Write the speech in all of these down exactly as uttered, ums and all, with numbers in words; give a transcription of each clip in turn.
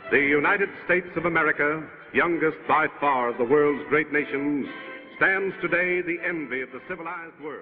The United States of America, youngest by far of the world's great nations, stands today the envy of the civilized world.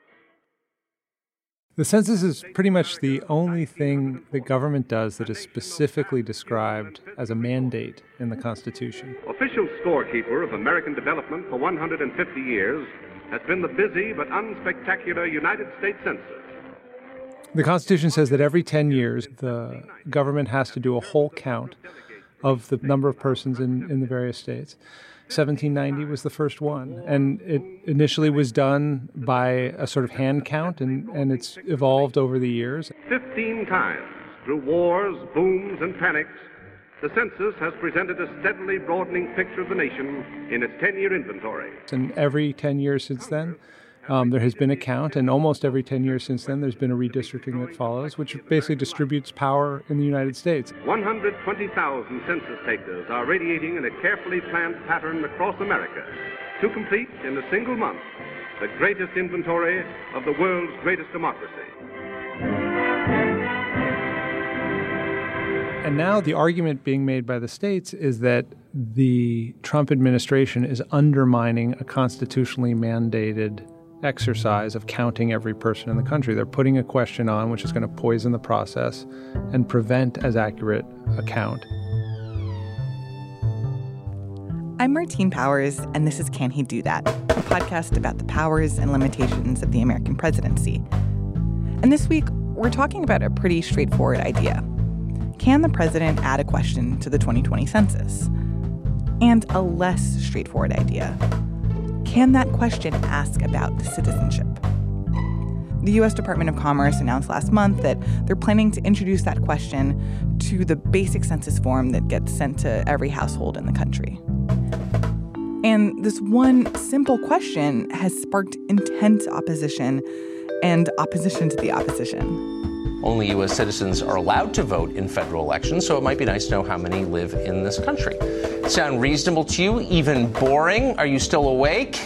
The census is pretty much the only thing the government does that is specifically described as a mandate in the Constitution. Official scorekeeper of American development for one hundred fifty years has been the busy but unspectacular United States Census. The Constitution says that every ten years, the government has to do a whole count of the number of persons in, in the various states. seventeen ninety was the first one, and it initially was done by a sort of hand count, and, and it's evolved over the years. Fifteen times, through wars, booms, and panics, the census has presented a steadily broadening picture of the nation in its ten-year inventory. And every ten years since then, Um, there has been a count, and almost every ten years since then, there's been a redistricting that follows, which basically distributes power in the United States. one hundred twenty thousand census takers are radiating in a carefully planned pattern across America to complete, in a single month, the greatest inventory of the world's greatest democracy. And now the argument being made by the states is that the Trump administration is undermining a constitutionally mandated exercise of counting every person in the country. They're putting a question on which is going to poison the process and prevent as accurate a count. I'm Martine Powers, and this is Can He Do That?, a podcast about the powers and limitations of the American presidency. And this week, we're talking about a pretty straightforward idea. Can the president add a question to the twenty twenty census? And a less straightforward idea. Can that question ask about citizenship? The U S Department of Commerce announced last month that they're planning to introduce that question to the basic census form that gets sent to every household in the country. And this one simple question has sparked intense opposition and opposition to the opposition. Only U S citizens are allowed to vote in federal elections, so it might be nice to know how many live in this country. Sound reasonable to you? Even boring? Are you still awake?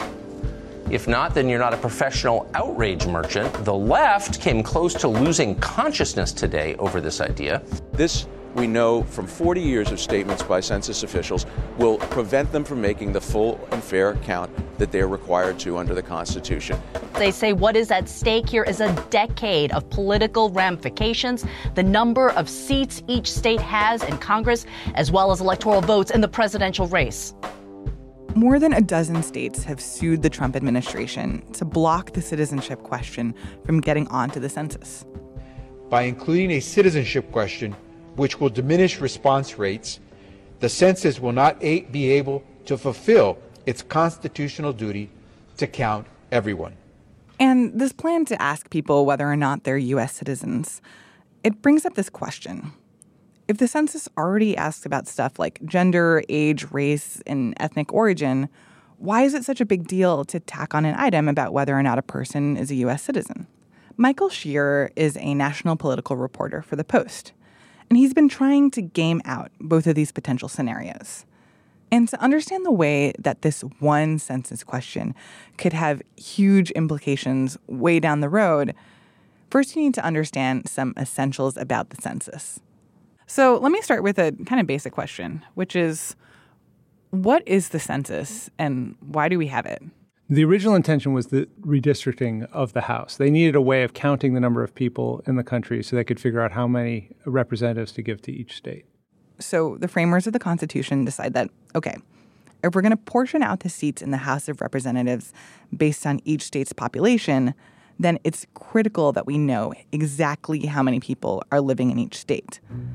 If not, then you're not a professional outrage merchant. The left came close to losing consciousness today over this idea. This, we know from forty years of statements by census officials, will prevent them from making the full and fair count that they're required to under the Constitution. They say what is at stake here is a decade of political ramifications, the number of seats each state has in Congress, as well as electoral votes in the presidential race. More than a dozen states have sued the Trump administration to block the citizenship question from getting onto the census. By including a citizenship question, which will diminish response rates, the census will not a- be able to fulfill its constitutional duty to count everyone. And this plan to ask people whether or not they're U S citizens, it brings up this question. If the census already asks about stuff like gender, age, race, and ethnic origin, why is it such a big deal to tack on an item about whether or not a person is a U S citizen? Michael Shearer is a national political reporter for The Post, and he's been trying to game out both of these potential scenarios. And to understand the way that this one census question could have huge implications way down the road, first you need to understand some essentials about the census. So let me start with a kind of basic question, which is, what is the census and why do we have it? The original intention was the redistricting of the House. They needed a way of counting the number of people in the country so they could figure out how many representatives to give to each state. So the framers of the Constitution decide that, okay, if we're going to portion out the seats in the House of Representatives based on each state's population, then it's critical that we know exactly how many people are living in each state.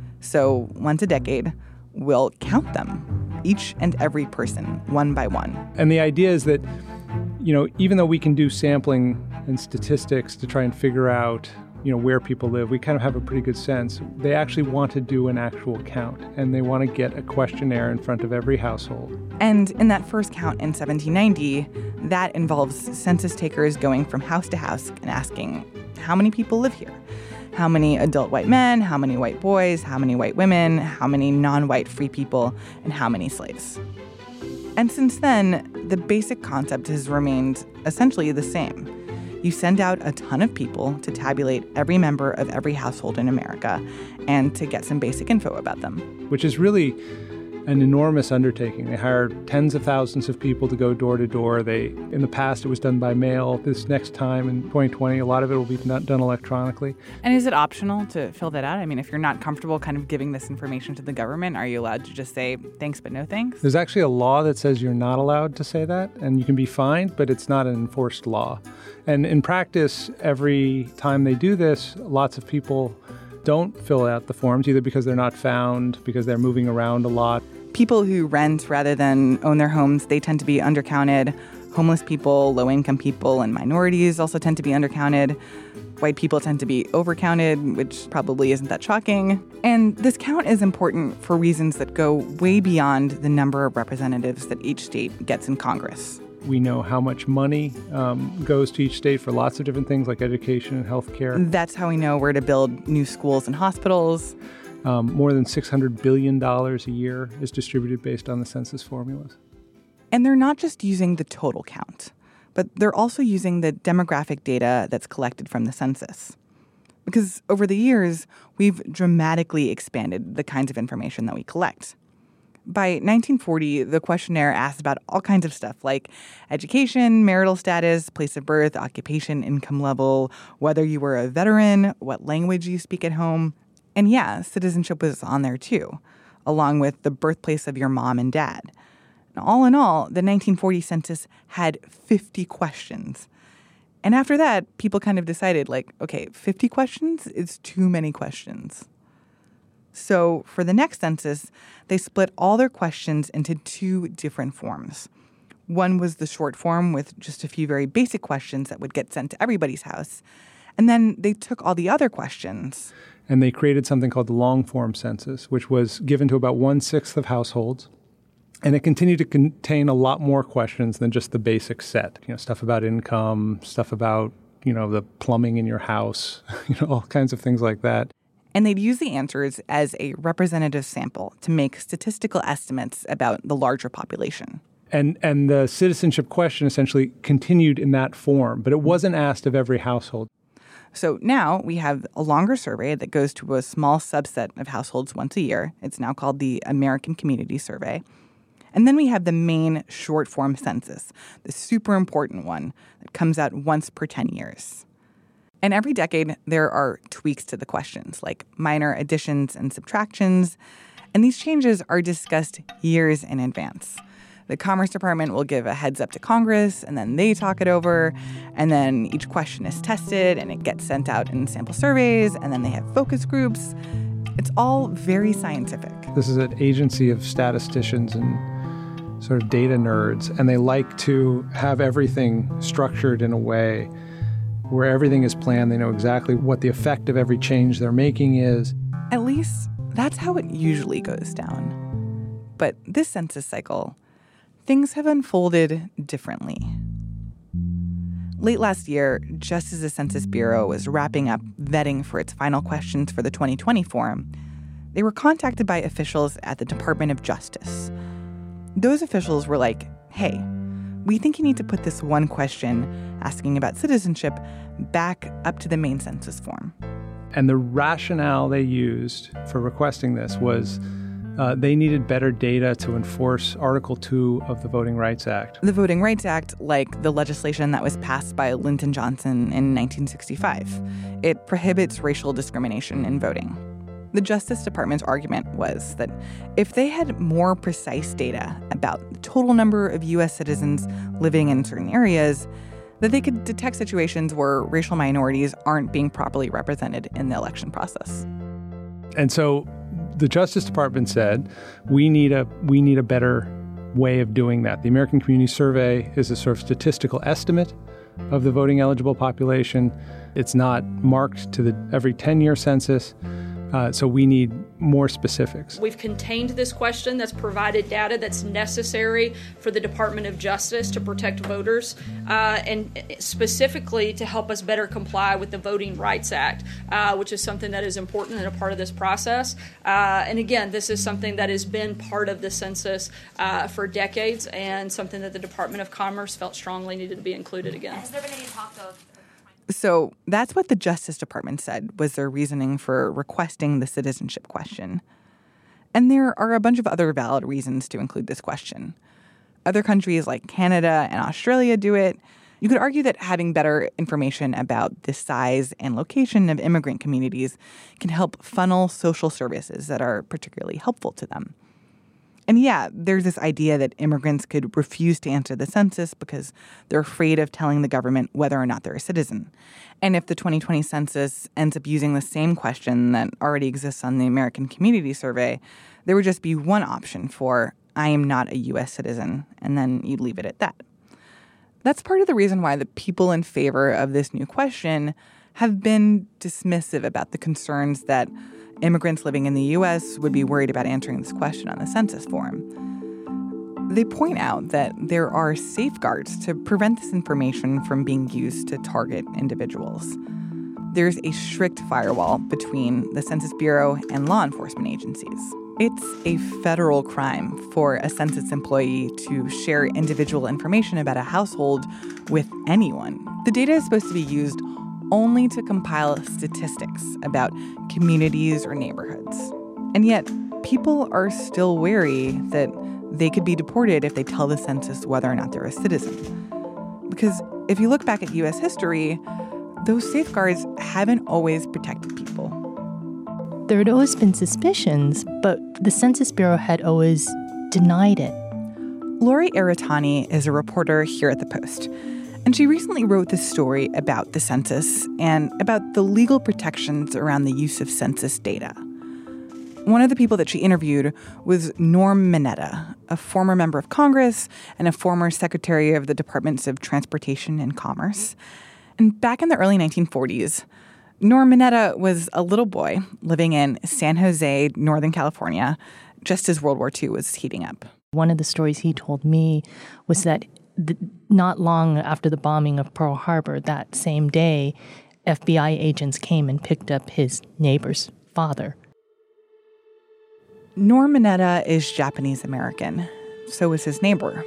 So once a decade, we'll count them, each and every person, one by one. And the idea is that, you know, even though we can do sampling and statistics to try and figure out, you know, where people live, we kind of have a pretty good sense. They actually want to do an actual count, and they want to get a questionnaire in front of every household. And in that first count in seventeen ninety, that involves census takers going from house to house and asking, how many people live here? How many adult white men, how many white boys, how many white women, how many non-white free people, and how many slaves? And since then, the basic concept has remained essentially the same. you send out a ton of people to tabulate every member of every household in America and to get some basic info about them. Which is really an enormous undertaking. They hired tens of thousands of people to go door to door. They, in the past, it was done by mail. This next time in twenty twenty, a lot of it will be not done electronically. And is it optional to fill that out? I mean, if you're not comfortable kind of giving this information to the government, are you allowed to just say thanks but no thanks? There's actually a law that says you're not allowed to say that, and you can be fined, but it's not an enforced law. And in practice, every time they do this, lots of people don't fill out the forms, either because they're not found, because they're moving around a lot. People who rent rather than own their homes, they tend to be undercounted. Homeless people, low-income people, and minorities also tend to be undercounted. White people tend to be overcounted, which probably isn't that shocking. And this count is important for reasons that go way beyond the number of representatives that each state gets in Congress. We know how much money um, goes to each state for lots of different things like education and health care. That's how we know where to build new schools and hospitals. Um, more than six hundred billion dollars a year is distributed based on the census formulas. And they're not just using the total count, but they're also using the demographic data that's collected from the census. Because over the years, we've dramatically expanded the kinds of information that we collect. By nineteen forty, the questionnaire asked about all kinds of stuff like education, marital status, place of birth, occupation, income level, whether you were a veteran, what language you speak at home. And yeah, citizenship was on there too, along with the birthplace of your mom and dad. And all in all, the nineteen forty census had fifty questions. And after that, people kind of decided, like, okay, fifty questions is too many questions. So for the next census, they split all their questions into two different forms. One was the short form with just a few very basic questions that would get sent to everybody's house. And then they took all the other questions. And they created something called the long form census, which was given to about one-sixth of households. And it continued to contain a lot more questions than just the basic set. You know, stuff about income, stuff about, you know, the plumbing in your house, you know, all kinds of things like that. And they'd use the answers as a representative sample to make statistical estimates about the larger population. And and the citizenship question essentially continued in that form, but it wasn't asked of every household. So now we have a longer survey that goes to a small subset of households once a year. It's now called the American Community Survey. And then we have the main short form census, the super important one that comes out once per ten years. And every decade, there are tweaks to the questions, like minor additions and subtractions. And these changes are discussed years in advance. The Commerce Department will give a heads up to Congress, and then they talk it over. And then each question is tested, and it gets sent out in sample surveys, and then they have focus groups. It's all very scientific. This is an agency of statisticians and sort of data nerds, and they like to have everything structured in a way where everything is planned. They know exactly what the effect of every change they're making is. At least that's how it usually goes down. But this census cycle, things have unfolded differently. Late last year, just as the Census Bureau was wrapping up vetting for its final questions for the twenty twenty form, they were contacted by officials at the Department of Justice. Those officials were like, hey, we think you need to put this one question asking about citizenship back up to the main census form. And the rationale they used for requesting this was uh, they needed better data to enforce Article two of the Voting Rights Act. The Voting Rights Act, like the legislation that was passed by Lyndon Johnson in nineteen sixty-five, it prohibits racial discrimination in voting. The Justice Department's argument was that if they had more precise data about the total number of U S citizens living in certain areas, that they could detect situations where racial minorities aren't being properly represented in the election process. And so the Justice Department said, we need a we need a better way of doing that. The American Community Survey is a sort of statistical estimate of the voting eligible population. It's not marked to the every ten-year census. Uh, so we need more specifics. We've contained this question that's provided data that's necessary for the Department of Justice to protect voters uh, and specifically to help us better comply with the Voting Rights Act, uh, which is something that is important and a part of this process. Uh, and again, this is something that has been part of the census uh, for decades and something that the Department of Commerce felt strongly needed to be included again. Has there been any talk of So that's what the Justice Department said was their reasoning for requesting the citizenship question. And there are a bunch of other valid reasons to include this question. Other countries like Canada and Australia do it. You could argue that having better information about the size and location of immigrant communities can help funnel social services that are particularly helpful to them. And yeah, there's this idea that immigrants could refuse to answer the census because they're afraid of telling the government whether or not they're a citizen. And if the twenty twenty census ends up using the same question that already exists on the American Community Survey, there would just be one option for, I am not a U S citizen, and then you'd leave it at that. That's part of the reason why the people in favor of this new question have been dismissive about the concerns that immigrants living in the U S would be worried about answering this question on the census form. They point out that there are safeguards to prevent this information from being used to target individuals. There's a strict firewall between the Census Bureau and law enforcement agencies. It's a federal crime for a census employee to share individual information about a household with anyone. The data is supposed to be used only to compile statistics about communities or neighborhoods. And yet, people are still wary that they could be deported if they tell the census whether or not they're a citizen. Because if you look back at U S history, those safeguards haven't always protected people. There had always been suspicions, but the Census Bureau had always denied it. Lori Aratani is a reporter here at The Post. And she recently wrote this story about the census and about the legal protections around the use of census data. One of the people that she interviewed was Norm Mineta, a former member of Congress and a former secretary of the Departments of Transportation and Commerce. And back in the early nineteen forties, Norm Mineta was a little boy living in San Jose, Northern California, just as World War Two was heating up. One of the stories he told me was that The, not long after the bombing of Pearl Harbor, that same day, F B I agents came and picked up his neighbor's father. Norm Mineta is Japanese American. So is his neighbor.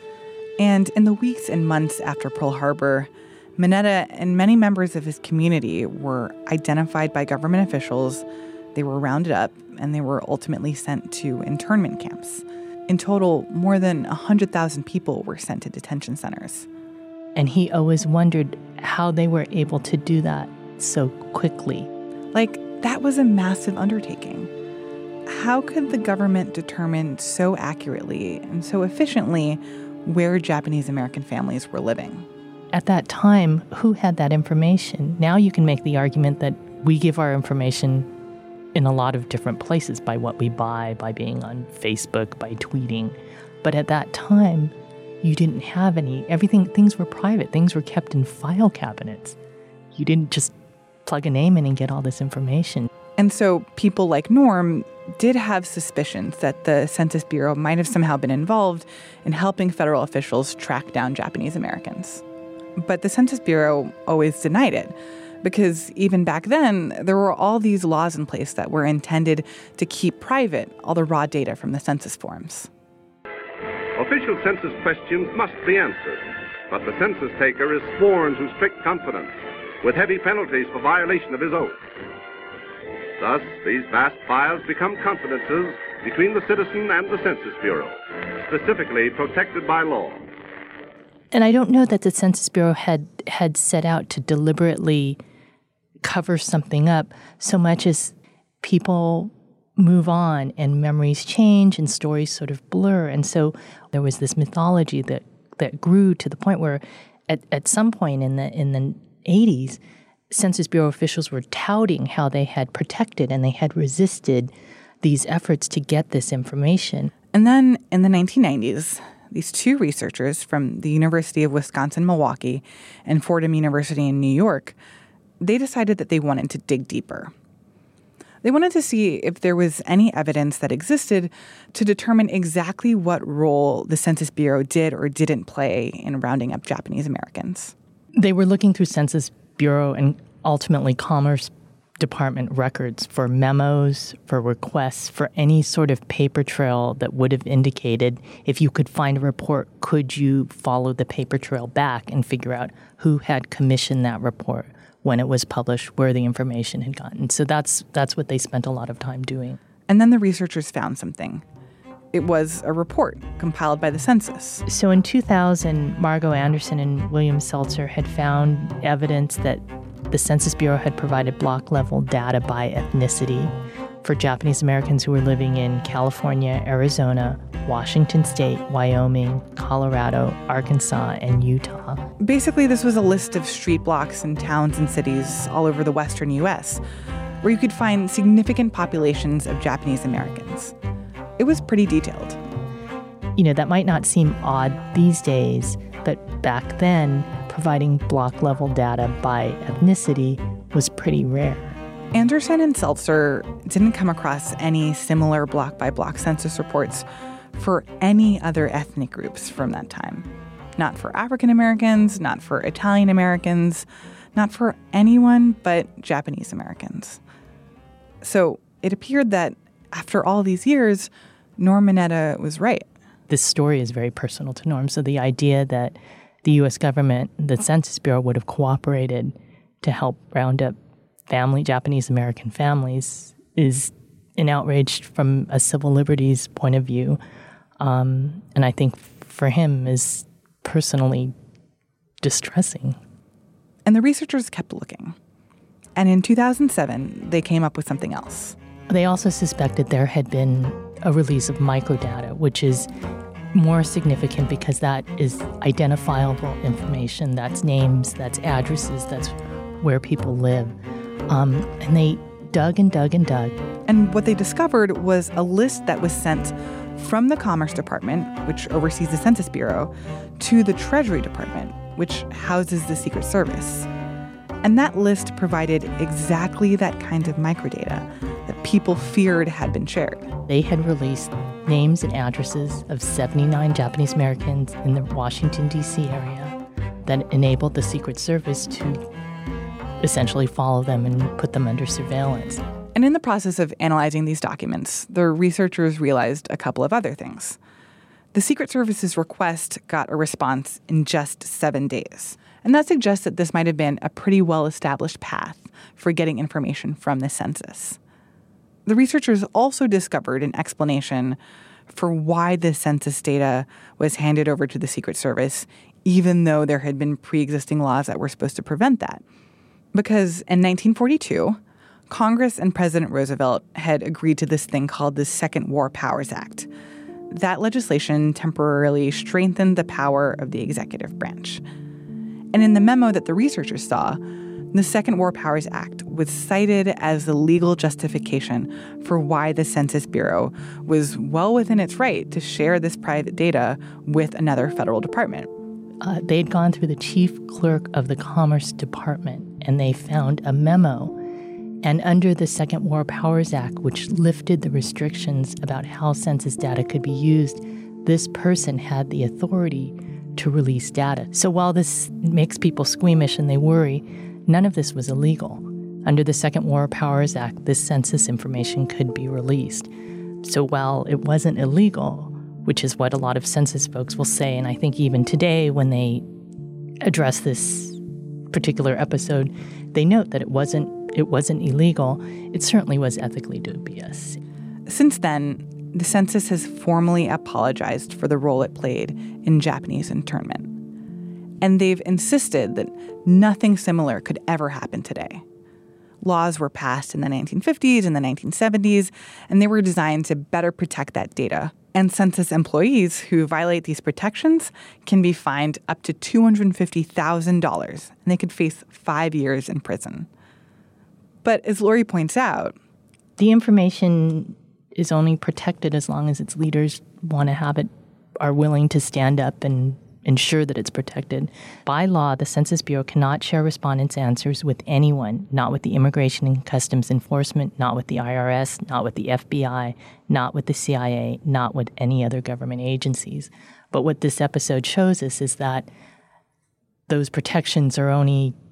And in the weeks and months after Pearl Harbor, Mineta and many members of his community were identified by government officials. They were rounded up, and they were ultimately sent to internment camps. In total, more than one hundred thousand people were sent to detention centers. And he always wondered how they were able to do that so quickly. Like, that was a massive undertaking. How could the government determine so accurately and so efficiently where Japanese American families were living? At that time, who had that information? Now you can make the argument that we give our information in a lot of different places by what we buy, by being on Facebook, by tweeting. But at that time, you didn't have any, everything, things were private. Things were kept in file cabinets. You didn't just plug a name in and get all this information. And so people like Norm did have suspicions that the Census Bureau might have somehow been involved in helping federal officials track down Japanese Americans. But the Census Bureau always denied it, because even back then, there were all these laws in place that were intended to keep private all the raw data from the census forms. Official census questions must be answered, but the census taker is sworn to strict confidence, with heavy penalties for violation of his oath. Thus, these vast files become confidences between the citizen and the Census Bureau, specifically protected by law. And I don't know that the Census Bureau had, had set out to deliberately cover something up so much as people move on and memories change and stories sort of blur. And so there was this mythology that, that grew to the point where at, at some point in the in the eighties, Census Bureau officials were touting how they had protected and they had resisted these efforts to get this information. And then in the nineteen nineties, these two researchers from the University of Wisconsin-Milwaukee and Fordham University in New York, they decided that they wanted to dig deeper. They wanted to see if there was any evidence that existed to determine exactly what role the Census Bureau did or didn't play in rounding up Japanese Americans. They were looking through Census Bureau and ultimately Commerce Department records for memos, for requests, for any sort of paper trail that would have indicated if you could find a report, could you follow the paper trail back and figure out who had commissioned that report, when it was published, where the information had gotten. So that's that's what they spent a lot of time doing. And then the researchers found something. It was a report compiled by the census. So in two thousand, Margot Anderson and William Seltzer had found evidence that the Census Bureau had provided block-level data by ethnicity for Japanese Americans who were living in California, Arizona, Washington State, Wyoming, Colorado, Arkansas, and Utah. Basically, this was a list of street blocks and towns and cities all over the western U S where you could find significant populations of Japanese Americans. It was pretty detailed. You know, that might not seem odd these days, but back then, providing block-level data by ethnicity was pretty rare. Anderson and Seltzer didn't come across any similar block-by-block census reports for any other ethnic groups from that time. Not for African Americans, not for Italian Americans, not for anyone but Japanese Americans. So it appeared that after all these years, Norm Mineta was right. This story is very personal to Norm, so the idea that the U S government, the Census Bureau, would have cooperated to help round up family, Japanese American families is an outrage from a civil liberties point of view. Um, and I think for him is personally distressing. And the researchers kept looking. And in two thousand seven, they came up with something else. They also suspected there had been a release of microdata, which is more significant because that is identifiable information. That's names, that's addresses, that's where people live. Um, and they dug and dug and dug. And what they discovered was a list that was sent from the Commerce Department, which oversees the Census Bureau, to the Treasury Department, which houses the Secret Service. And that list provided exactly that kind of microdata that people feared had been shared. They had released names and addresses of seventy-nine Japanese Americans in the Washington, D C area that enabled the Secret Service to essentially follow them and put them under surveillance. And in the process of analyzing these documents, the researchers realized a couple of other things. The Secret Service's request got a response in just seven days. And that suggests that this might have been a pretty well-established path for getting information from the census. The researchers also discovered an explanation for why the census data was handed over to the Secret Service, even though there had been pre-existing laws that were supposed to prevent that. Because in nineteen forty-two, Congress and President Roosevelt had agreed to this thing called the Second War Powers Act. That legislation temporarily strengthened the power of the executive branch. And in the memo that the researchers saw, the Second War Powers Act was cited as the legal justification for why the Census Bureau was well within its right to share this private data with another federal department. Uh, they'd gone through the chief clerk of the Commerce Department, and they found a memo. And under the Second War Powers Act, which lifted the restrictions about how census data could be used, this person had the authority to release data. So while this makes people squeamish and they worry, none of this was illegal. Under the Second War Powers Act, this census information could be released. So while it wasn't illegal, which is what a lot of census folks will say, and I think even today when they address this particular episode, they note that it wasn't it wasn't illegal. It certainly was ethically dubious. Since then, the census has formally apologized for the role it played in Japanese internment. And they've insisted that nothing similar could ever happen today. Laws were passed in the nineteen fifties and the nineteen seventies, and they were designed to better protect that data. And census employees who violate these protections can be fined up to two hundred fifty thousand dollars, and they could face five years in prison. But as Lori points out, the information is only protected as long as its leaders want to have it, are willing to stand up and ensure that it's protected. By law, the Census Bureau cannot share respondents' answers with anyone, not with the Immigration and Customs Enforcement, not with the I R S, not with the F B I, not with the C I A, not with any other government agencies. But what this episode shows us is that those protections are only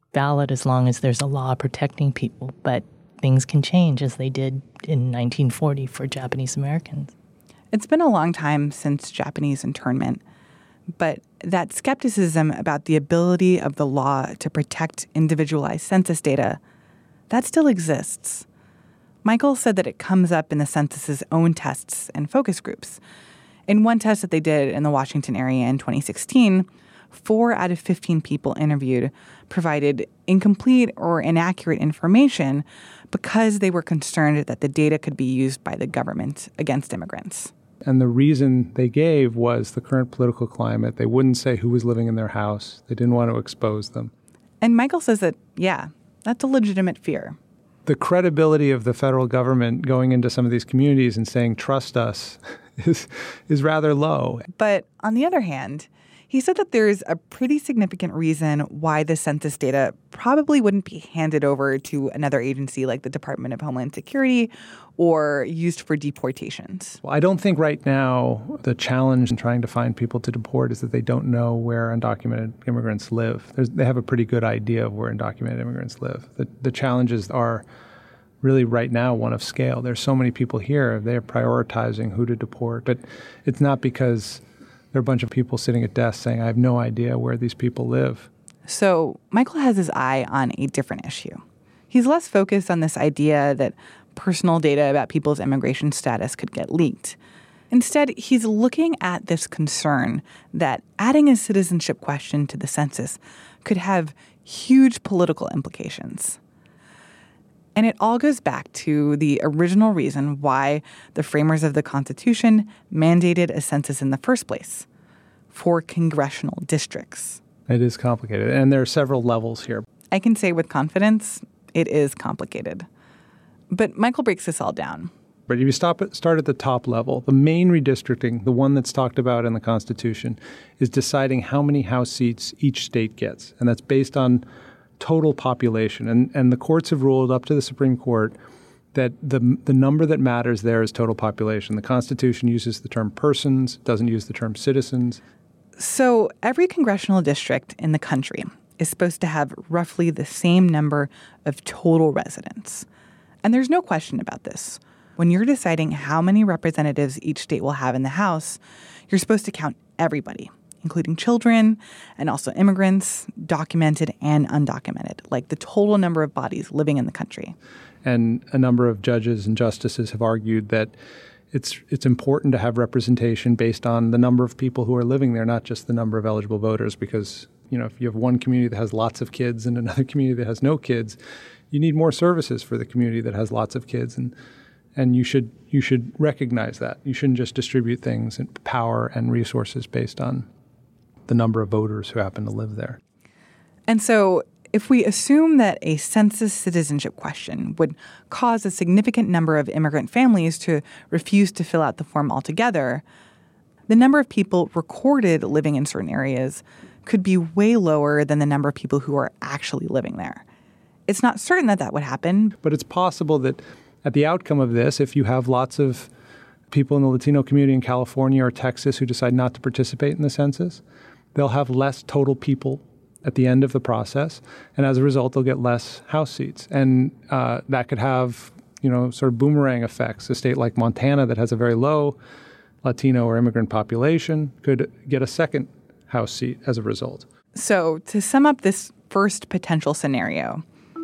valid as long as there's a law protecting people. But things can change, as they did in nineteen forty for Japanese Americans. It's been a long time since Japanese internment, but that skepticism about the ability of the law to protect individualized census data, that still exists. Michael said that it comes up in the census's own tests and focus groups. In one test that they did in the Washington area in twenty sixteen, four out of fifteen people interviewed provided incomplete or inaccurate information because they were concerned that the data could be used by the government against immigrants. And the reason they gave was the current political climate. They wouldn't say who was living in their house. They didn't want to expose them. And Michael says that, yeah, that's a legitimate fear. The credibility of the federal government going into some of these communities and saying, trust us, is is rather low. But on the other hand, he said that there's a pretty significant reason why the census data probably wouldn't be handed over to another agency like the Department of Homeland Security or used for deportations. Well, I don't think right now the challenge in trying to find people to deport is that they don't know where undocumented immigrants live. There's, they have a pretty good idea of where undocumented immigrants live. The, the challenges are really right now one of scale. There's so many people here, they're prioritizing who to deport. But it's not because there are a bunch of people sitting at desks saying, I have no idea where these people live. So Michael has his eye on a different issue. He's less focused on this idea that personal data about people's immigration status could get leaked. Instead, he's looking at this concern that adding a citizenship question to the census could have huge political implications. And it all goes back to the original reason why the framers of the Constitution mandated a census in the first place, for congressional districts. It is complicated, and there are several levels here. I can say with confidence, it is complicated. But Michael breaks this all down. But if you stop at, start at the top level, the main redistricting, the one that's talked about in the Constitution, is deciding how many House seats each state gets. And that's based on total population. And and the courts have ruled up to the Supreme Court that the the number that matters there is total population. The Constitution uses the term persons, doesn't use the term citizens. So every congressional district in the country is supposed to have roughly the same number of total residents. And there's no question about this. When you're deciding how many representatives each state will have in the House, you're supposed to count everybody, including children and also immigrants, documented and undocumented, like the total number of bodies living in the country. And a number of judges and justices have argued that it's it's important to have representation based on the number of people who are living there, not just the number of eligible voters, because, you know, if you have one community that has lots of kids and another community that has no kids, you need more services for the community that has lots of kids, and and you should you should recognize that. You shouldn't just distribute things and power and resources based on the number of voters who happen to live there. And so if we assume that a census citizenship question would cause a significant number of immigrant families to refuse to fill out the form altogether, the number of people recorded living in certain areas could be way lower than the number of people who are actually living there. It's not certain that that would happen. But it's possible that at the outcome of this, if you have lots of people in the Latino community in California or Texas who decide not to participate in the census, they'll have less total people at the end of the process, and as a result, they'll get less House seats. And uh, that could have, you know, sort of boomerang effects. A state like Montana that has a very low Latino or immigrant population could get a second House seat as a result. So to sum up this first potential scenario,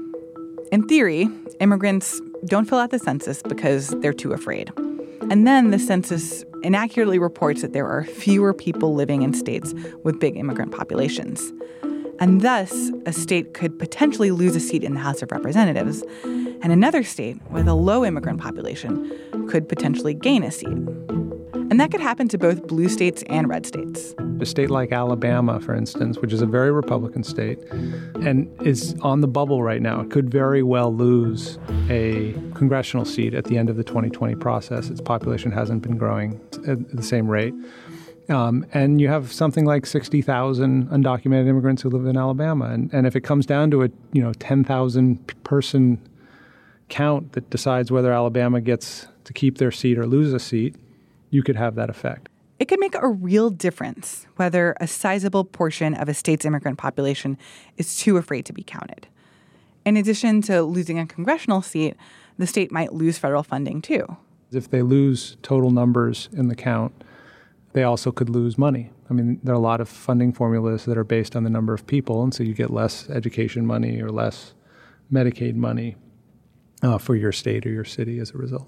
in theory, immigrants don't fill out the census because they're too afraid. And then the census inaccurately reports that there are fewer people living in states with big immigrant populations. And thus, a state could potentially lose a seat in the House of Representatives, and another state with a low immigrant population could potentially gain a seat. And that could happen to both blue states and red states. A state like Alabama, for instance, which is a very Republican state and is on the bubble right now, could very well lose a congressional seat at the end of the twenty twenty process. Its population hasn't been growing at the same rate. Um, and you have something like sixty thousand undocumented immigrants who live in Alabama. And, and if it comes down to a you know ten thousand person count that decides whether Alabama gets to keep their seat or lose a seat, you could have that effect. It could make a real difference whether a sizable portion of a state's immigrant population is too afraid to be counted. In addition to losing a congressional seat, the state might lose federal funding too. If they lose total numbers in the count, they also could lose money. I mean, there are a lot of funding formulas that are based on the number of people, and so you get less education money or less Medicaid money uh, for your state or your city as a result.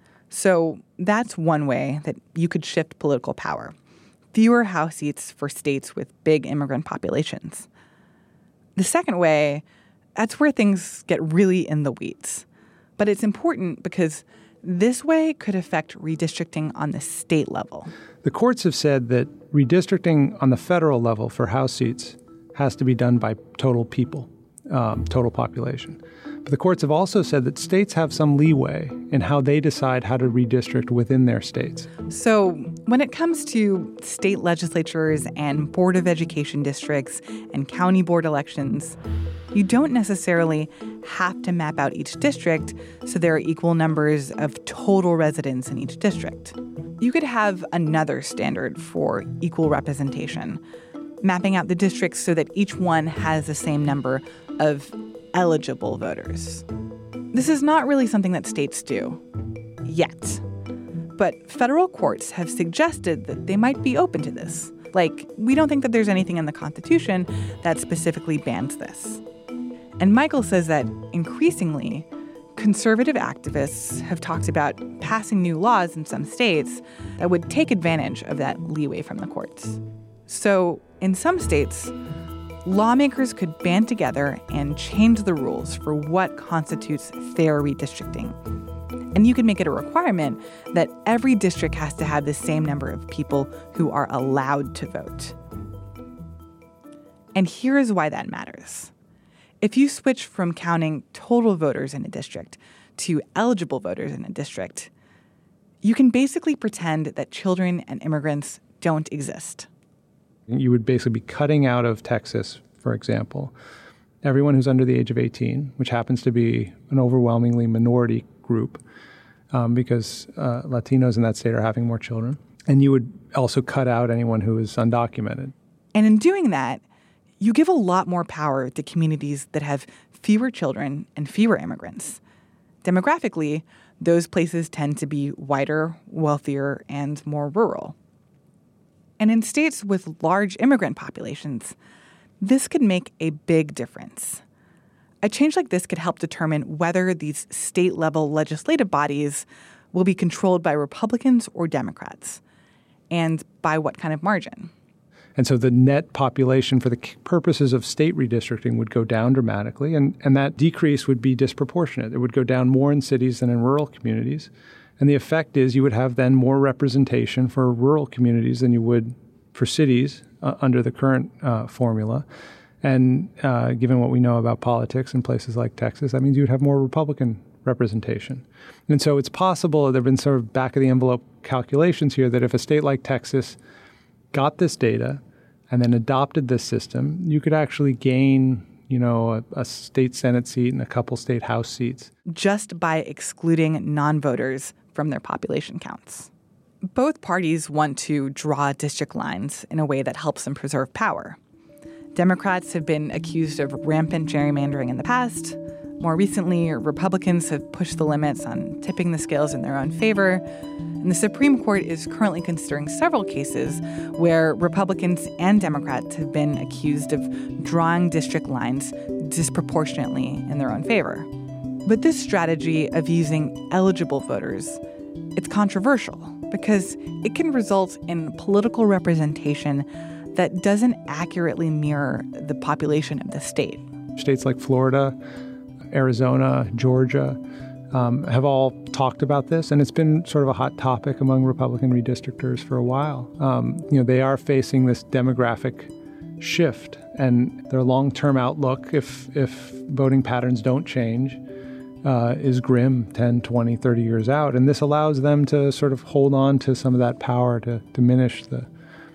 So that's one way that you could shift political power. Fewer House seats for states with big immigrant populations. The second way, that's where things get really in the weeds. But it's important because this way could affect redistricting on the state level. The courts have said that redistricting on the federal level for House seats has to be done by total people, um, total population. But the courts have also said that states have some leeway in how they decide how to redistrict within their states. So when it comes to state legislatures and Board of Education districts and county board elections, you don't necessarily have to map out each district so there are equal numbers of total residents in each district. You could have another standard for equal representation, mapping out the districts so that each one has the same number of eligible voters. This is not really something that states do yet. But federal courts have suggested that they might be open to this. Like, we don't think that there's anything in the Constitution that specifically bans this. And Michael says that increasingly, conservative activists have talked about passing new laws in some states that would take advantage of that leeway from the courts. So in some states, lawmakers could band together and change the rules for what constitutes fair redistricting. And you could make it a requirement that every district has to have the same number of people who are allowed to vote. And here's why that matters. If you switch from counting total voters in a district to eligible voters in a district, you can basically pretend that children and immigrants don't exist. You would basically be cutting out of Texas, for example, everyone who's under the age of eighteen, which happens to be an overwhelmingly minority group um, because uh, Latinos in that state are having more children. And you would also cut out anyone who is undocumented. And in doing that, you give a lot more power to communities that have fewer children and fewer immigrants. Demographically, those places tend to be whiter, wealthier, and more rural. And in states with large immigrant populations, this could make a big difference. A change like this could help determine whether these state-level legislative bodies will be controlled by Republicans or Democrats, and by what kind of margin. And so the net population for the purposes of state redistricting would go down dramatically, and, and that decrease would be disproportionate. It would go down more in cities than in rural communities. And the effect is you would have then more representation for rural communities than you would for cities uh, under the current uh, formula. And uh, given what we know about politics in places like Texas, that means you would have more Republican representation. And so it's possible, there have been sort of back-of-the-envelope calculations here, that if a state like Texas got this data and then adopted this system, you could actually gain, you know, a, a state Senate seat and a couple state House seats. Just by excluding non-voters from their population counts. Both parties want to draw district lines in a way that helps them preserve power. Democrats have been accused of rampant gerrymandering in the past. More recently, Republicans have pushed the limits on tipping the scales in their own favor. And the Supreme Court is currently considering several cases where Republicans and Democrats have been accused of drawing district lines disproportionately in their own favor. But this strategy of using eligible voters, it's controversial because it can result in political representation that doesn't accurately mirror the population of the state. States like Florida, Arizona, Georgia um, have all talked about this, and it's been sort of a hot topic among Republican redistrictors for a while. Um, you know, they are facing this demographic shift, and their long-term outlook, if if voting patterns don't change, uh, is grim ten, twenty, thirty years out. And this allows them to sort of hold on to some of that power to diminish the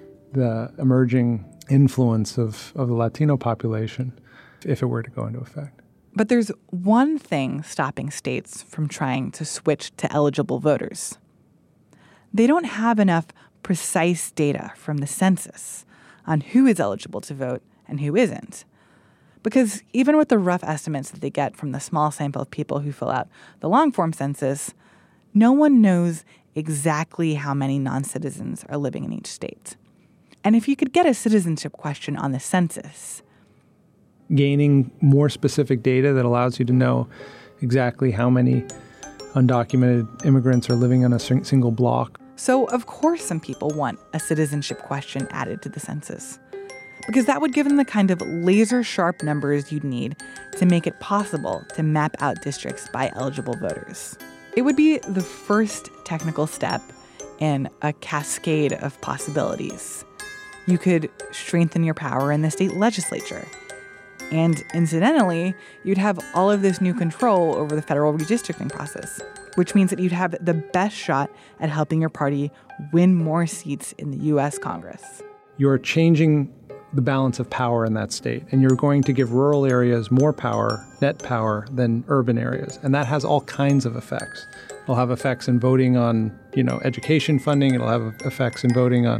the emerging influence of, of the Latino population if it were to go into effect. But there's one thing stopping states from trying to switch to eligible voters. They don't have enough precise data from the census on who is eligible to vote and who isn't. Because even with the rough estimates that they get from the small sample of people who fill out the long-form census, no one knows exactly how many non-citizens are living in each state. And if you could get a citizenship question on the census, gaining more specific data that allows you to know exactly how many undocumented immigrants are living on a single block. So, of course, some people want a citizenship question added to the census, because that would give them the kind of laser-sharp numbers you'd need to make it possible to map out districts by eligible voters. It would be the first technical step in a cascade of possibilities. You could strengthen your power in the state legislature. And incidentally, you'd have all of this new control over the federal redistricting process, which means that you'd have the best shot at helping your party win more seats in the U S Congress. You're changing the balance of power in that state, and you're going to give rural areas more power, net power, than urban areas. And that has all kinds of effects. It'll have effects in voting on, you know, education funding. It'll have effects in voting on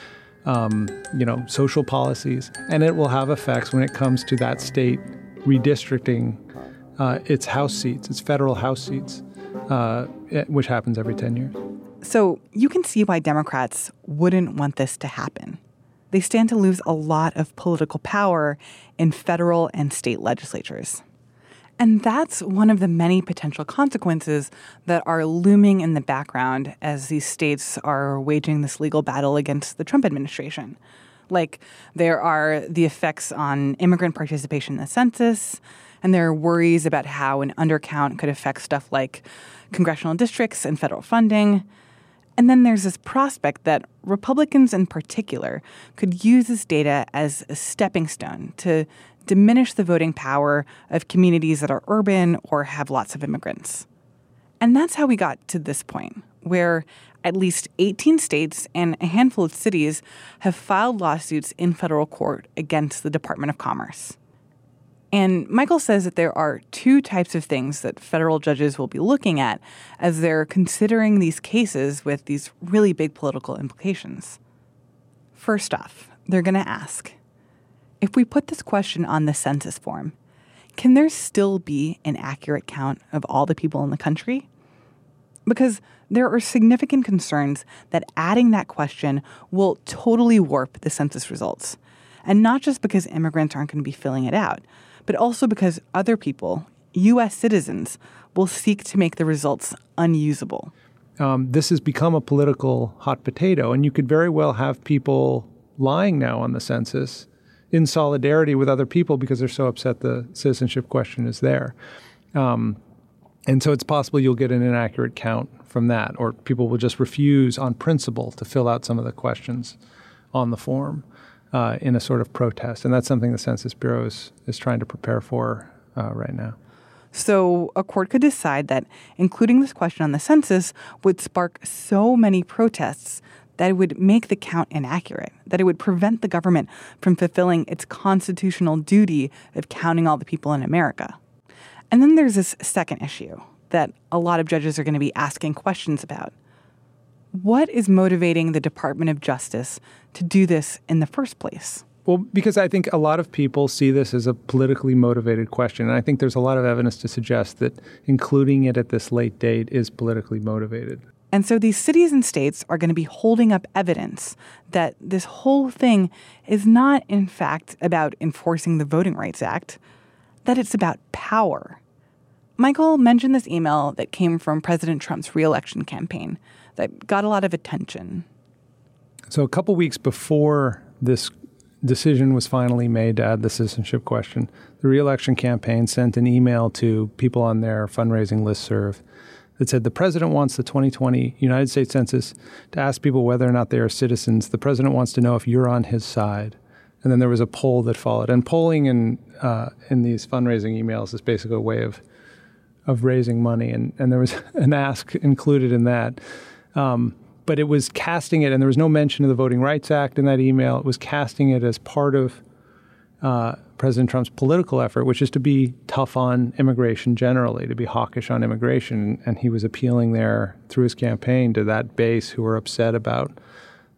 Um, you know, social policies, and it will have effects when it comes to that state redistricting uh, its House seats, its federal House seats, uh, which happens every ten years. So you can see why Democrats wouldn't want this to happen. They stand to lose a lot of political power in federal and state legislatures. And that's one of the many potential consequences that are looming in the background as these states are waging this legal battle against the Trump administration. Like, there are the effects on immigrant participation in the census, and there are worries about how an undercount could affect stuff like congressional districts and federal funding. And then there's this prospect that Republicans in particular could use this data as a stepping stone to diminish the voting power of communities that are urban or have lots of immigrants. And that's how we got to this point, where at least eighteen states and a handful of cities have filed lawsuits in federal court against the Department of Commerce. And Michael says that there are two types of things that federal judges will be looking at as they're considering these cases with these really big political implications. First off, they're going to ask, if we put this question on the census form, can there still be an accurate count of all the people in the country? Because there are significant concerns that adding that question will totally warp the census results. And not just because immigrants aren't going to be filling it out, but also because other people, U S citizens, will seek to make the results unusable. Um, this has become a political hot potato, and you could very well have people lying now on the census in solidarity with other people because they're so upset the citizenship question is there. Um, and so it's possible you'll get an inaccurate count from that, or people will just refuse on principle to fill out some of the questions on the form uh, in a sort of protest. And that's something the Census Bureau is, is trying to prepare for uh, right now. So a court could decide that including this question on the census would spark so many protests that it would make the count inaccurate, that it would prevent the government from fulfilling its constitutional duty of counting all the people in America. And then there's this second issue that a lot of judges are going to be asking questions about. What is motivating the Department of Justice to do this in the first place? Well, because I think a lot of people see this as a politically motivated question. And I think there's a lot of evidence to suggest that including it at this late date is politically motivated. And so these cities and states are going to be holding up evidence that this whole thing is not, in fact, about enforcing the Voting Rights Act, that it's about power. Michael mentioned this email that came from President Trump's re-election campaign that got a lot of attention. So a couple weeks before this decision was finally made to add the citizenship question, the re-election campaign sent an email to people on their fundraising listserv that said the president wants the twenty twenty United States Census to ask people whether or not they are citizens. The president wants to know if you're on his side. And then there was a poll that followed. And polling in uh, in these fundraising emails is basically a way of of raising money. And, and there was an ask included in that. Um, but it was casting it, and there was no mention of the Voting Rights Act in that email. It was casting it as part of uh, President Trump's political effort, which is to be tough on immigration generally, to be hawkish on immigration. And he was appealing there through his campaign to that base who were upset about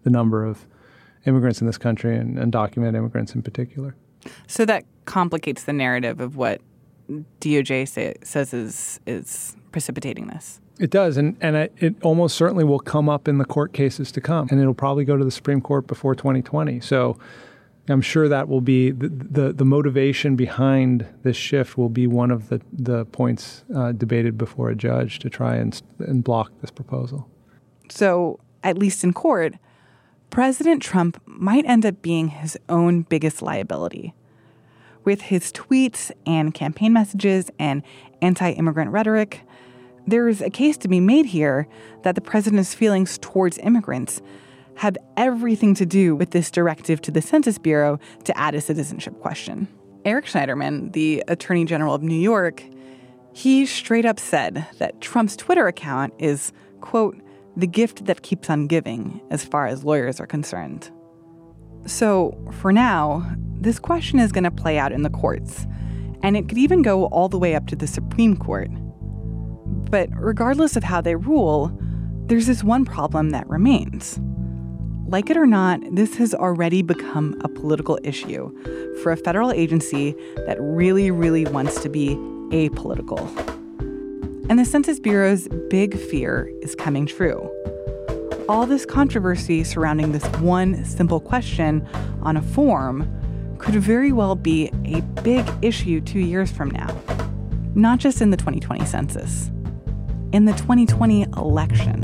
the number of immigrants in this country and undocumented immigrants in particular. So that complicates the narrative of what D O J say, says is is precipitating this. It does, and, and it, it almost certainly will come up in the court cases to come, and it'll probably go to the Supreme Court before twenty twenty. So I'm sure that will be the the, the motivation behind this shift will be one of the, the points uh, debated before a judge to try and, and block this proposal. So at least in court, President Trump might end up being his own biggest liability. With his tweets and campaign messages and anti-immigrant rhetoric, there's a case to be made here that the president's feelings towards immigrants have everything to do with this directive to the Census Bureau to add a citizenship question. Eric Schneiderman, the Attorney General of New York, he straight up said that Trump's Twitter account is, quote, the gift that keeps on giving as far as lawyers are concerned. So for now, this question is going to play out in the courts, and it could even go all the way up to the Supreme Court. But regardless of how they rule, there's this one problem that remains. Like it or not, this has already become a political issue for a federal agency that really, really wants to be apolitical. And the Census Bureau's big fear is coming true. All this controversy surrounding this one simple question on a form could very well be a big issue two years from now. Not just in the twenty twenty census. In the twenty twenty election.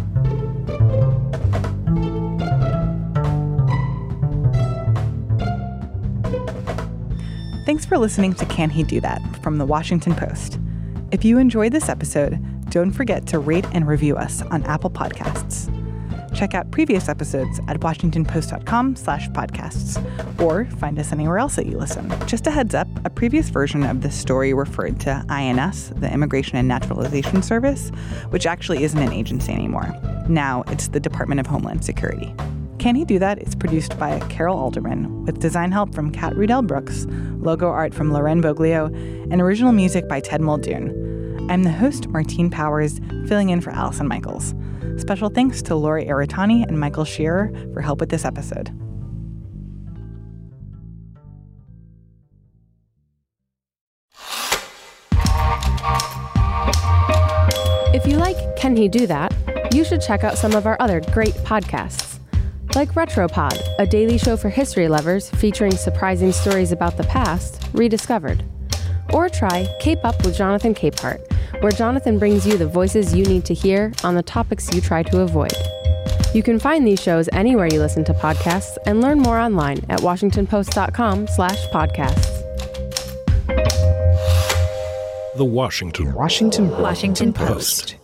Thanks for listening to Can He Do That from The Washington Post. If you enjoyed this episode, don't forget to rate and review us on Apple Podcasts. Check out previous episodes at washingtonpost.com slash podcasts, or find us anywhere else that you listen. Just a heads up, a previous version of this story referred to I N S, the Immigration and Naturalization Service, which actually isn't an agency anymore. Now it's the Department of Homeland Security. Can He Do That is produced by Carol Alderman, with design help from Kat Rudell Brooks, logo art from Loren Boglio, and original music by Ted Muldoon. I'm the host, Martine Powers, filling in for Allison Michaels. Special thanks to Lori Aratani and Michael Shearer for help with this episode. If you like Can He Do That?, you should check out some of our other great podcasts. Like Retropod, a daily show for history lovers featuring surprising stories about the past rediscovered. Or try Cape Up with Jonathan Capehart, where Jonathan brings you the voices you need to hear on the topics you try to avoid. You can find these shows anywhere you listen to podcasts and learn more online at washingtonpost.com slash podcasts. The Washington. Washington. Washington Post.